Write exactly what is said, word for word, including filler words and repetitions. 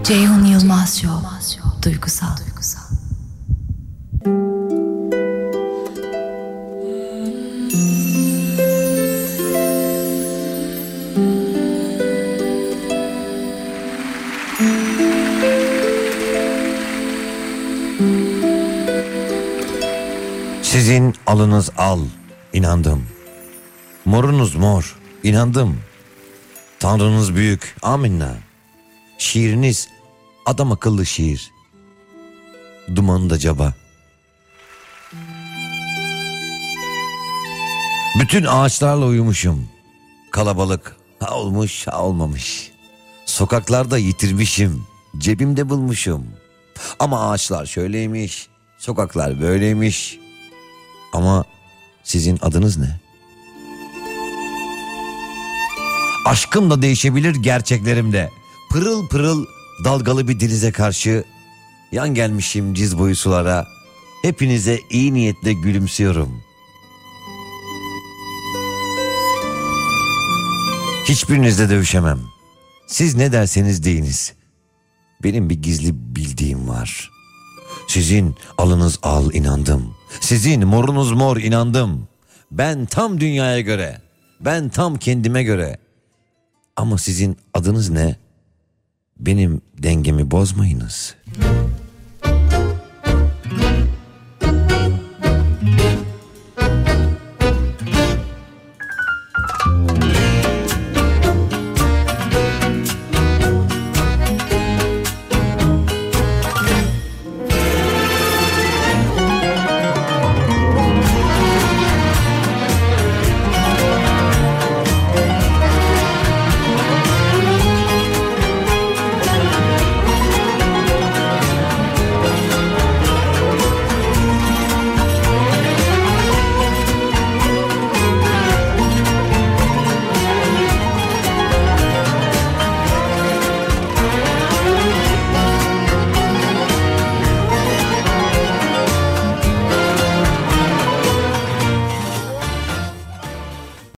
Ceyhun Yılmaz Show. Duygusal. Duygusal. Sizin alınız al, inandım. Morunuz mor, inandım. Tanrınız büyük, amenna. Şiiriniz adam akıllı şiir. Dumanı da caba. Bütün ağaçlarla uyumuşum. Kalabalık, ha olmuş ha olmamış. Sokaklarda yitirmişim, cebimde bulmuşum. Ama ağaçlar şöyleymiş, sokaklar böyleymiş. Ama sizin adınız ne? Aşkım da değişebilir, gerçeklerim de. Pırıl pırıl dalgalı bir denize karşı yan gelmişim ciz boyu sulara. Hepinize iyi niyetle gülümsüyorum. Hiçbirinizle dövüşemem. Siz ne derseniz deyiniz. Benim bir gizli bildiğim var. Sizin alınız al, inandım. Sizin morunuz mor, inandım. Ben tam dünyaya göre. Ben tam kendime göre. Ama sizin adınız ne? Benim dengemi bozmayınız.